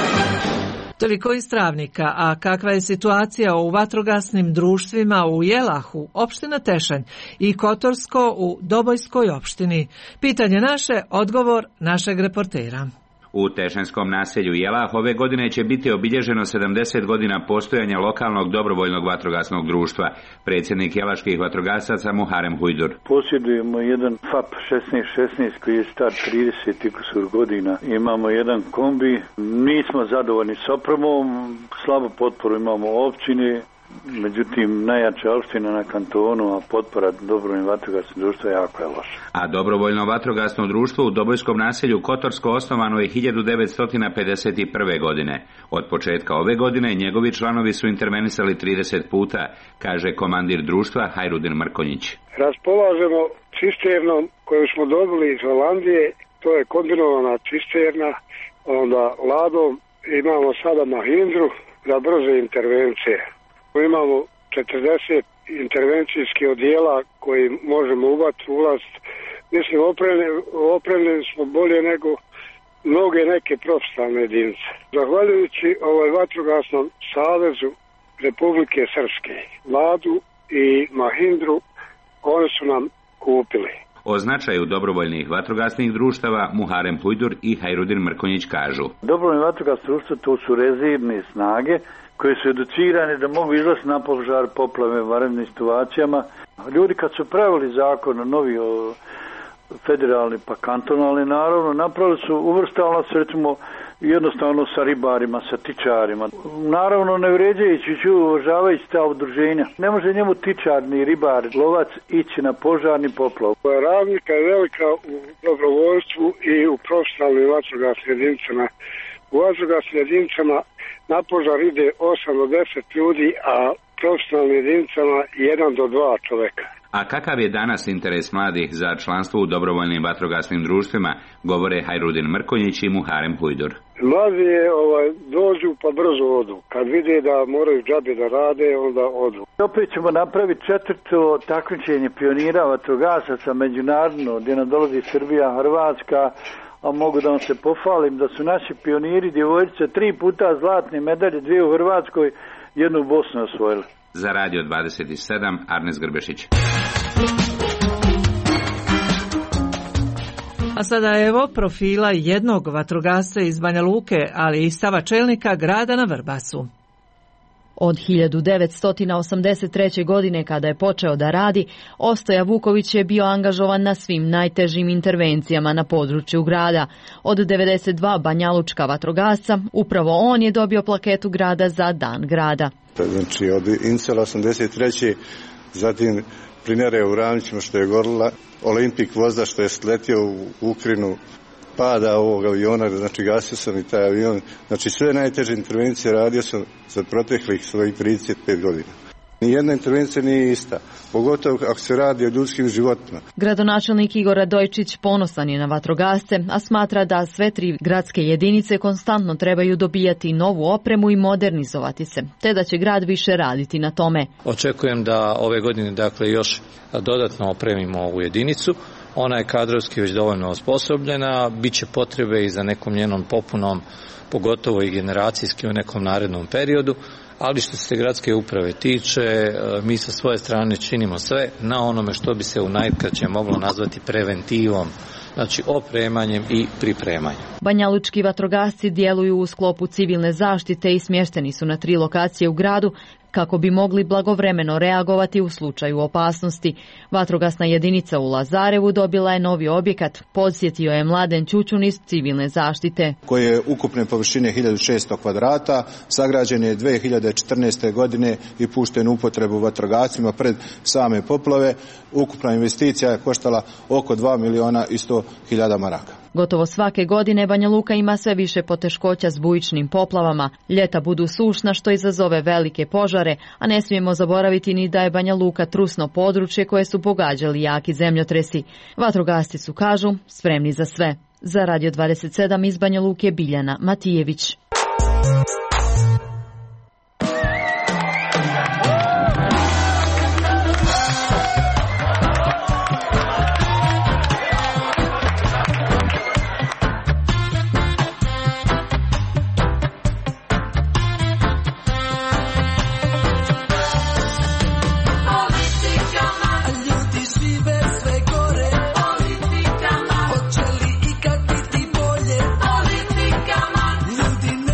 Toliko iz Travnika, a kakva je situacija u vatrogasnim društvima u Jelahu, opština Tešanj, i Kotorsko u Dobojskoj opštini? Pitanje naše, odgovor našeg reportera. U tešanjskom naselju Jelah ove godine će biti obilježeno sedamdeset godina postojanja lokalnog dobrovoljnog vatrogasnog društva. Predsjednik jelaških vatrogasaca Muharem Hujdur. Posjedujemo jedan F A P šesnaest šesnaest koji je star trideset i kusur godina. Imamo jedan kombi. Nismo zadovoljni s opremom, slabu potporu imamo općine. Međutim, najjača opština na kantonu, a potpora dobrovoljnog vatrogasnog društva jako je loša. A dobrovoljno vatrogasno društvo u Dobojskom naselju Kotorsko osnovano je hiljadu devetsto pedeset prve. godine. Od početka ove godine njegovi članovi su intervenisali trideset puta, kaže komandir društva Hajrudin Mrkonjić. Raspolažemo cisternom koju smo dobili iz Holandije, to je kombinovana cisterna, onda ladom imamo sada Mahindru za brze intervencije. Imamo četrdeset intervencijskih odjela koji možemo ubati, ulaz. Mislim, opremljeni, opremljeni smo bolje nego mnoge neke profesionalne jedinice. Zahvaljujući ovaj vatrogasnom savezu Republike Srpske, Vladu i Mahindru, oni su nam kupili. O značaju dobrovoljnih vatrogasnih društava Muharem Pujdur i Hajrudin Mrkonjić kažu. Dobrovoljni vatrogasni društva to su rezervne snage koje su educirane da mogu izlaziti na požar, poplave, vanrednim situacijama. Ljudi kad su pravili zakon novi o federalni pa kantonalni, naravno napravili su, uvrstali nas recimo jednostavno sa ribarima, sa tičarima. Naravno ne vređajući, uvažavajući ta udruženja. Ne može njemu tičar ni ribar, lovac ići na požarni poplav. Razlika je velika u dobrovoljstvu i u profesionalnim vatrogasnim jedinicama. U vatrogasnim jedinicama na požar ide osam do deset ljudi, a profesionalnim jedinicama jedan do dva čoveka. A kakav je danas interes mladih za članstvo u dobrovoljnim vatrogasnim društvima, govore Hajrudin Mrkonjić i Muharem Pujdur. Mladi je, ovaj, dođu pa brzo odu. Kad vide da moraju džabe da rade, onda odu. Opet ćemo napraviti četvrto takmičenje pionira vatrogasaca međunarodno, gdje nam dolazi Srbija, Hrvatska, a mogu da vam se pohvalim da su naši pioniri, djevojčice, tri puta zlatne medalje, dvije u Hrvatskoj, jednu u Bosni osvojili. Za Radio dvadeset sedam, Arnes Grbešić. A sada evo profila jednog vatrogasca iz Banja Luke, ali i stava čelnika grada na Vrbasu. Od hiljadu devetsto osamdeset treće. godine kada je počeo da radi, Ostoja Vuković je bio angažovan na svim najtežim intervencijama na području grada. Od devedeset dva banjalučka vatrogasca, upravo on je dobio plaketu grada za Dan grada. Znači od Incela osamdeset treće. zatim Plinare u Ravnićima što je gorila, Olimpik voza što je sletio u Ukrajinu, pada ovog aviona, znači gasio sam i taj avion. Znači sve najteže intervencije radio sam za proteklih svojih trideset pet godina. Nijedna intervencija nije ista, pogotovo ako se radi o ljudskim životima. Gradonačelnik Igor Radojčić ponosan je na vatrogasce, a smatra da sve tri gradske jedinice konstantno trebaju dobijati novu opremu i modernizovati se, te da će grad više raditi na tome. Očekujem da ove godine dakle još dodatno opremimo ovu jedinicu. Ona je kadrovski već dovoljno osposobljena, bit će potrebe i za nekom njenom popunom, pogotovo i generacijski u nekom narednom periodu. Ali što se gradske uprave tiče, mi sa svoje strane činimo sve na onome što bi se u najkraće moglo nazvati preventivom, znači opremanjem i pripremanjem. Banjalučki vatrogasci djeluju u sklopu civilne zaštite i smješteni su na tri lokacije u gradu kako bi mogli blagovremeno reagovati u slučaju opasnosti. Vatrogasna jedinica u Lazarevu dobila je novi objekat, podsjetio je Mladen Ćućun iz civilne zaštite. Koje je ukupne površine hiljadu šesto kvadrata, sagrađen je dvije hiljade četrnaeste. godine i pušten u upotrebu vatrogascima pred same poplave. Ukupna investicija je koštala oko dva miliona i sto hiljada maraka. Gotovo svake godine Banja Luka ima sve više poteškoća s bujičnim poplavama. Ljeta budu sušna što izazove velike požare, a ne smijemo zaboraviti ni da je Banja Luka trusno područje koje su pogađali jaki zemljotresi. Vatrogasci su, kažu, spremni za sve. Za Radio dvadeset sedam iz Banja Luke Biljana Matijević. Ljudi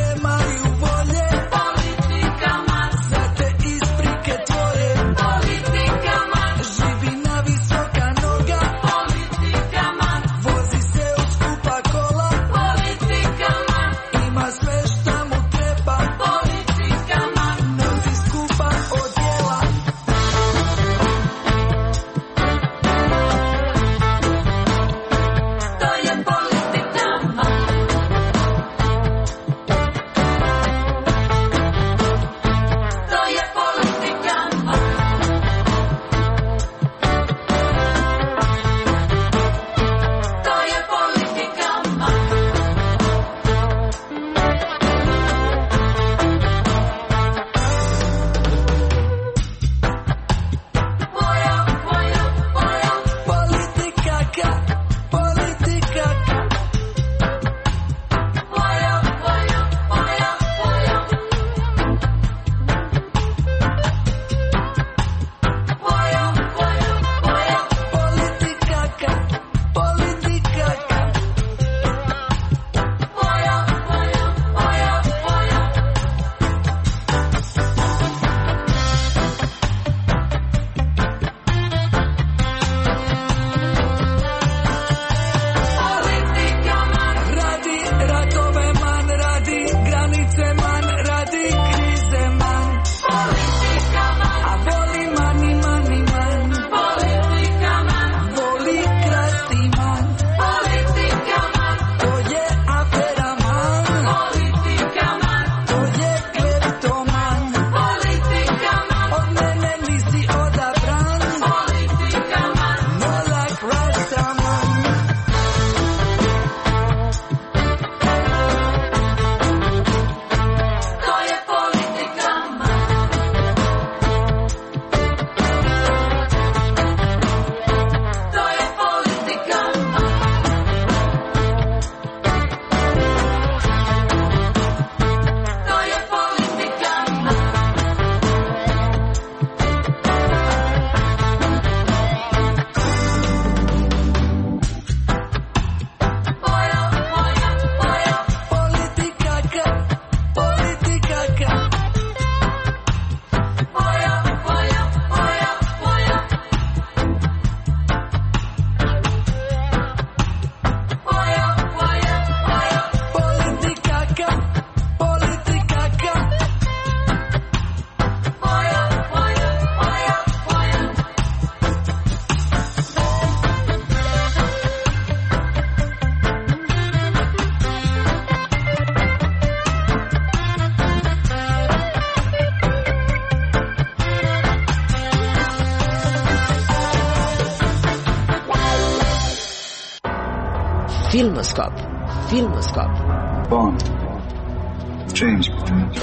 Filmoskop. Filmoskop. Bond. James Bond.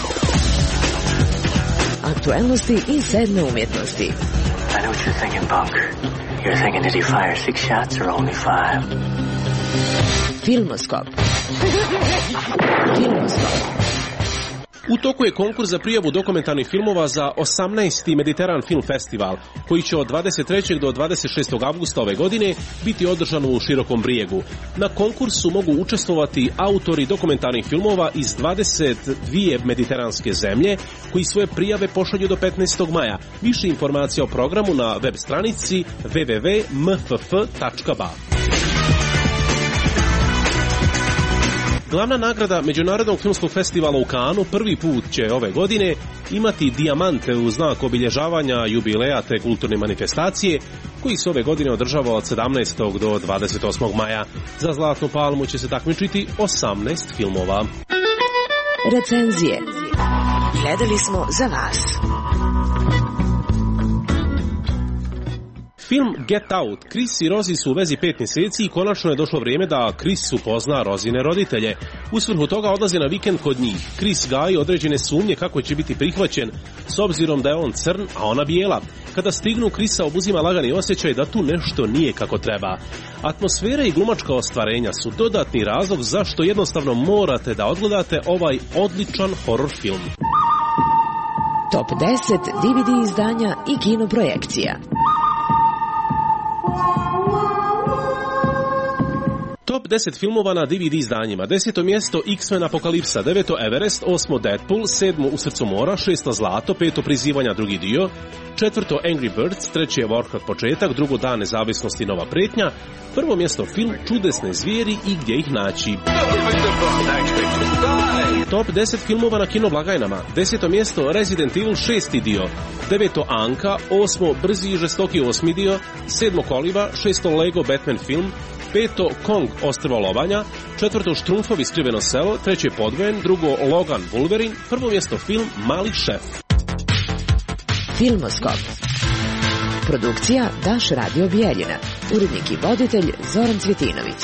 Aktuelnosti i sedme umjetnosti. I know what you're thinking, Bunk. You're thinking, did he fire six shots or only five? Filmoskop. Filmoskop. U toku je konkurs za prijavu dokumentarnih filmova za osamnaesti Mediteran Film Festival, koji će od dvadeset trećeg do dvadeset šestog avgusta ove godine biti održan u Širokom Brijegu. Na konkursu mogu učestvovati autori dokumentarnih filmova iz dvadeset dvije mediteranske zemlje, koji svoje prijave pošalju do petnaestog maja. Više informacija o programu na web stranici w w w tačka m f f tačka b a. Glavna nagrada Međunarodnog filmskog festivala u Kanu prvi put će ove godine imati dijamante u znak obilježavanja jubileja te kulturne manifestacije, koji se ove godine održava od sedamnaestog do dvadeset osmog maja. Za Zlatnu palmu će se takmičiti osamnaest filmova. Recenzije. Gledali smo za vas. Film Get Out. Chris i Rosie su u vezi pet mjeseci i konačno je došlo vrijeme da Chris upozna Rozine roditelje. U svrhu toga odlaze na vikend kod njih. Chris gaji određene sumnje kako će biti prihvaćen, s obzirom da je on crn, a ona bijela. Kada stignu, Chrisa obuzima lagani osjećaj da tu nešto nije kako treba. Atmosfera i glumačka ostvarenja su dodatni razlog zašto jednostavno morate da odgledate ovaj odličan horor film. Top deset D V D izdanja i kino projekcija. Top deset filmova na D V D izdanjima. Deseto mjesto X-Men Apokalipsa, deveto Everest, osmo Deadpool, sedmo U srcu mora, šesto Zlato, peto Prizivanja drugi dio, četvrto Angry Birds, treće je Warcraft početak, drugo Dan nezavisnosti nova pretnja, prvo mjesto film Čudesne zvijeri i Gdje ih naći. Top deset filmova na kino blagajnama. Deseto mjesto Resident Evil šesti dio, deveto Anka, osmo Brzi i žestoki osmi dio, sedmo Koliva, šesto Lego Batman film, peto Kong ostrvo lovanja, četvrto Štrumfovi skriveno selo, treće Podvojen, drugo Logan Wolverine, prvo mjesto film Mali šef. Filmoskop. Produkcija Daš Radio Bijeljina. Urednik i voditelj Zoran Cvjetinović.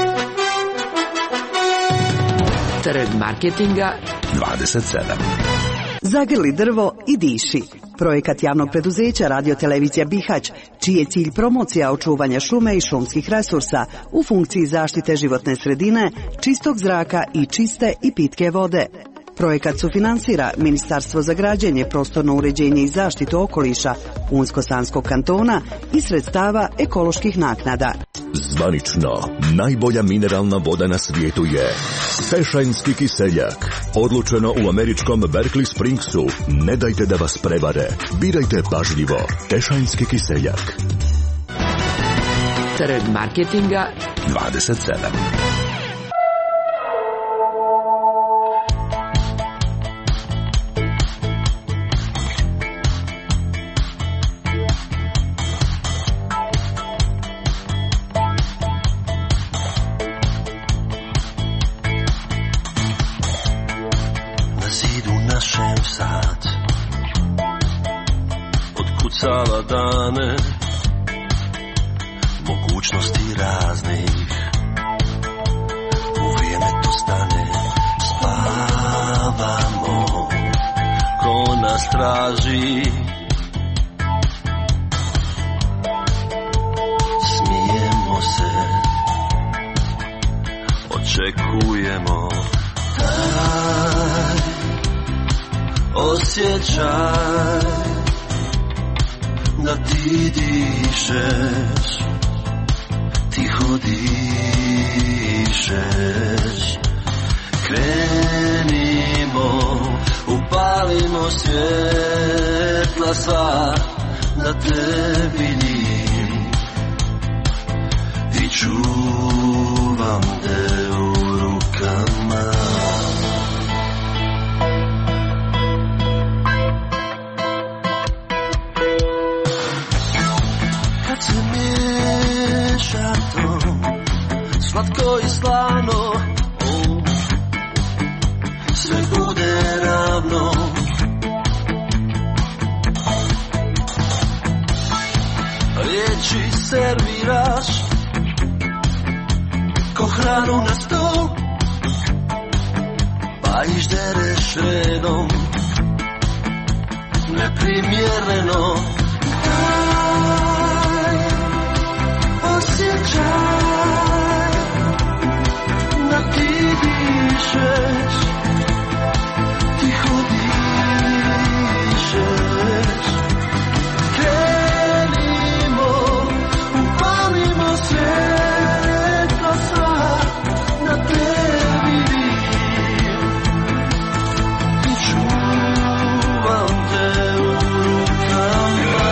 Trg marketinga dvadeset sedam. Zagrli drvo i diši. Projekat javnog preduzeća Radio Televizija Bihać, čiji je cilj promocija očuvanja šume i šumskih resursa u funkciji zaštite životne sredine, čistog zraka i čiste i pitke vode. Projekat sufinansira Ministarstvo za građenje, prostorno uređenje i zaštitu okoliša Unsko-Sanskog kantona i sredstava ekoloških naknada. Zvanično, najbolja mineralna voda na svijetu je Tešajnski kiseljak. Odlučeno u američkom Berkeley Springsu. Ne dajte da vas prevare. Birajte pažljivo. Tešajnski kiseljak. Trg marketinga dvadeset sedam. Otkucava dane, mogućnosti raznih. U vrijeme to stane, spavamo, ko nas traži. Smijemo se, očekujemo taj osjećaj da ti dišeš, tiho dišeš. Krenimo, upalimo svjetla sva, da te vidim i čuvam te u rukama. Slatko i slano, oh, sve bude ravno. Riječi serviraš ko hranu na stol, pa išdereš redom, neprimjereno. Daj, osjećaj da ti dišeš, tiho dišeš. Krenimo, upalimo svjetla sva, na tebi vidim i čuvam te u rukama.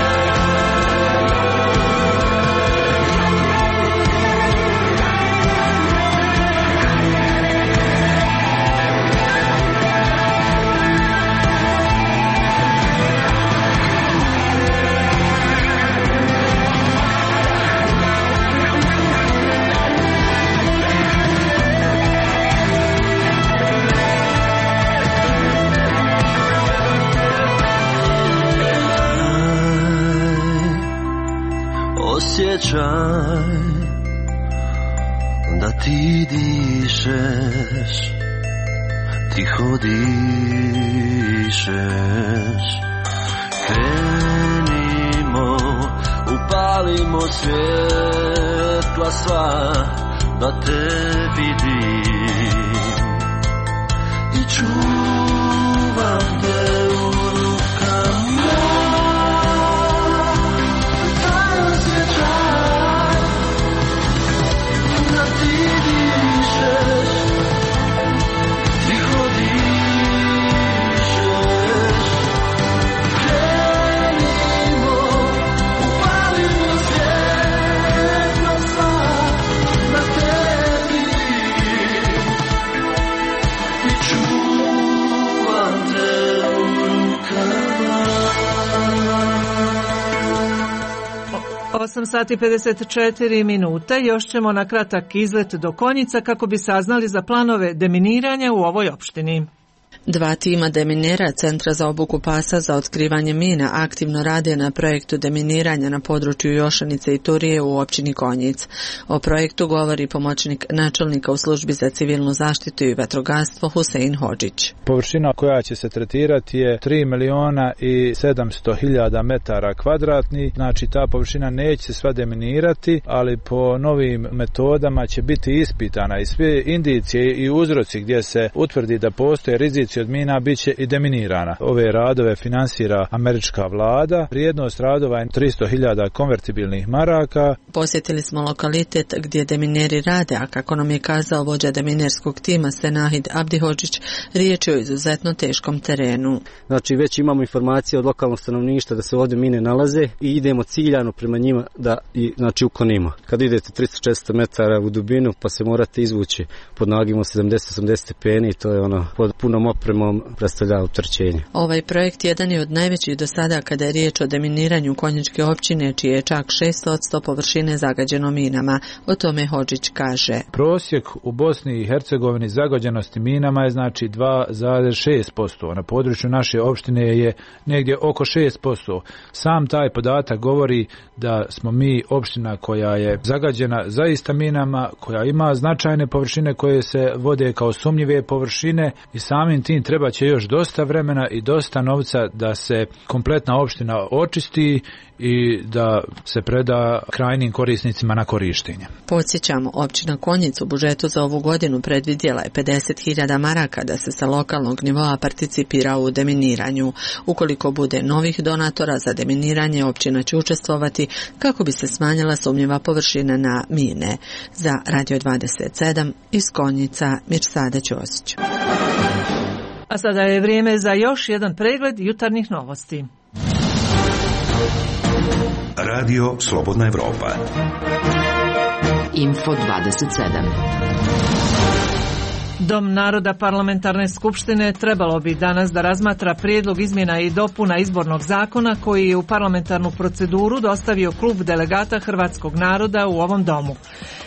Osjećaj da ti dišeš, tiho dišeš. Krenimo, upalimo svjetla sva, da te vidim i čuvam te u rukama. osam sati pedeset četiri minuta. Još ćemo na kratak izlet do Konjica kako bi saznali za planove deminiranja u ovoj opštini. Dva tima deminera Centra za obuku pasa za otkrivanje mina aktivno rade na projektu deminiranja na području Jošanice i Turije u općini Konjic. O projektu govori pomoćnik načelnika u službi za civilnu zaštitu i vatrogastvo Husein Hodžić. Površina koja će se tretirati je tri miliona i sedamsto hiljada metara kvadratnih, znači ta površina neće se sva deminirati, ali po novim metodama će biti ispitana i sve indicije i uzroci gdje se utvrdi da postoje rizici od mina bit će i deminirana. Ove radove finansira američka vlada. Vrijednost radova je tristo hiljada konvertibilnih maraka. Posjetili smo lokalitet gdje demineri rade, a kako nam je kazao vođa deminerskog tima Senahid Abdihodžić, riječ je o izuzetno teškom terenu. Znači već imamo informacije od lokalnog stanovništva da se ovdje mine nalaze i idemo ciljano prema njima da i znači uklonimo. Kad idete tristo četiristo metara u dubinu pa se morate izvući pod nagibom sedamdeset osamdeset stepeni, to je ono pod punom opremom predstavlja utrčenje. Ovaj projekt jedan je od najvećih do sada kada je riječ o deminiranju Konjičke općine, čije je čak šest posto površine zagađeno minama. O tome Hodžić kaže. Prosjek u Bosni i Hercegovini zagađenosti minama je znači dva zarez šest posto. Na području naše opštine je negdje oko šest posto. Sam taj podatak govori da smo mi opština koja je zagađena zaista minama, koja ima značajne površine koje se vode kao sumnjive površine i samim tim treba će još dosta vremena i dosta novca da se kompletna opština očisti i da se preda krajnim korisnicima na korištenje. Podsjećamo, općina Konjic u budžetu za ovu godinu predvidjela je pedeset hiljada maraka da se sa lokalnog nivoa participira u deminiranju. Ukoliko bude novih donatora za deminiranje, općina će učestvovati kako bi se smanjila sumnjiva površina na mine. Za Radio dvadeset sedam iz Konjica, Mirsada Ćosić. A sada je vrijeme za još jedan pregled jutarnjih novosti. Radio Slobodna Evropa. Info dvadeset sedam. Dom naroda parlamentarne skupštine trebalo bi danas da razmatra prijedlog izmjena i dopuna izbornog zakona koji je u parlamentarnu proceduru dostavio klub delegata hrvatskog naroda u ovom domu.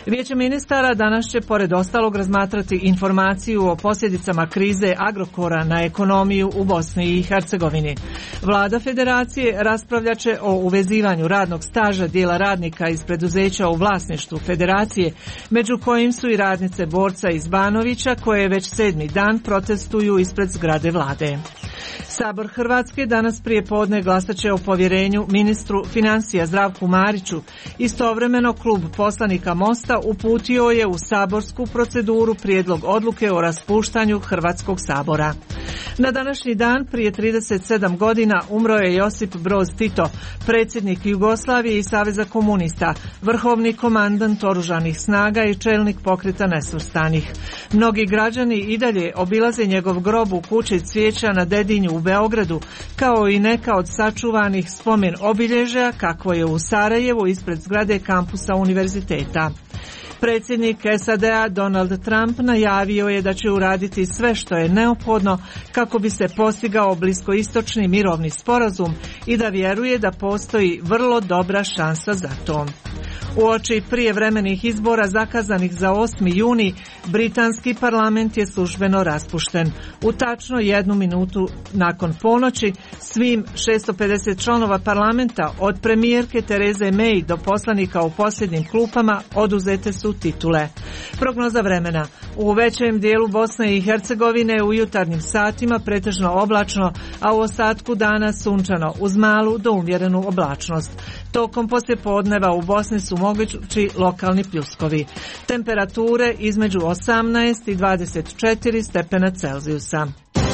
Vijeće ministara danas će pored ostalog razmatrati informaciju o posljedicama krize Agrokora na ekonomiju u Bosni i Hercegovini. Vlada Federacije raspravljat će o uvezivanju radnog staža dijela radnika iz preduzeća u vlasništvu Federacije, među kojim su i radnice borca iz Banovića koje već sedmi dan protestuju ispred zgrade vlade. Sabor Hrvatske danas prije podne glasat će o povjerenju ministru financija Zdravku Mariću. Istovremeno klub poslanika Mosta uputio je u saborsku proceduru prijedlog odluke o raspuštanju Hrvatskog sabora. Na današnji dan prije trideset sedam godina umro je Josip Broz Tito, predsjednik Jugoslavije i Saveza komunista, vrhovni komandant oružanih snaga i čelnik pokreta nesvrstanih. Mnogi građani i dalje obilaze njegov grob u kući Cvijeća na Dedinju u Beogradu, kao i neka od sačuvanih spomen obilježja kakvo je u Sarajevu ispred zgrade kampusa univerziteta. Predsjednik S A D-a Donald Trump najavio je da će uraditi sve što je neophodno kako bi se postigao bliskoistočni mirovni sporazum i da vjeruje da postoji vrlo dobra šansa za to. Uoči prijevremenih izbora zakazanih za osmi juni, britanski parlament je službeno raspušten. U tačno jednu minutu nakon ponoći svim šesto pedeset članova parlamenta od premijerke Tereze May do poslanika u posljednjim klupama oduzete su titule. Prognoza vremena. U većem dijelu Bosne i Hercegovine u jutarnjim satima pretežno oblačno, a u ostatku dana sunčano uz malu do umjerenu oblačnost. Tokom poslijepodneva u Bosni su mogući lokalni pljuskovi. Temperature između osamnaest i dvadeset četiri stepena Celzijusa.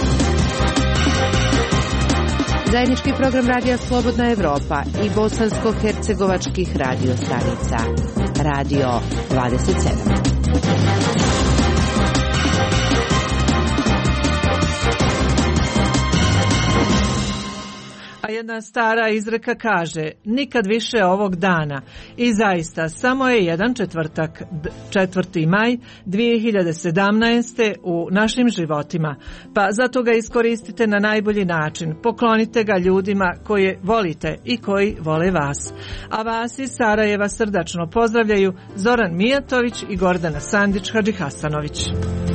Zajednički program Radija Slobodna Evropa i bosansko-hercegovačkih radio stanica. Radio dvadeset sedam. A jedna stara izreka kaže, nikad više ovog dana. I zaista, samo je jedan četvrtak, četvrti maj dvije hiljade sedamnaeste u našim životima. Pa zato ga iskoristite na najbolji način. Poklonite ga ljudima koje volite i koji vole vas. A vas iz Sarajeva srdačno pozdravljaju Zoran Mijatović i Gordana Sandić Hadžihasanović.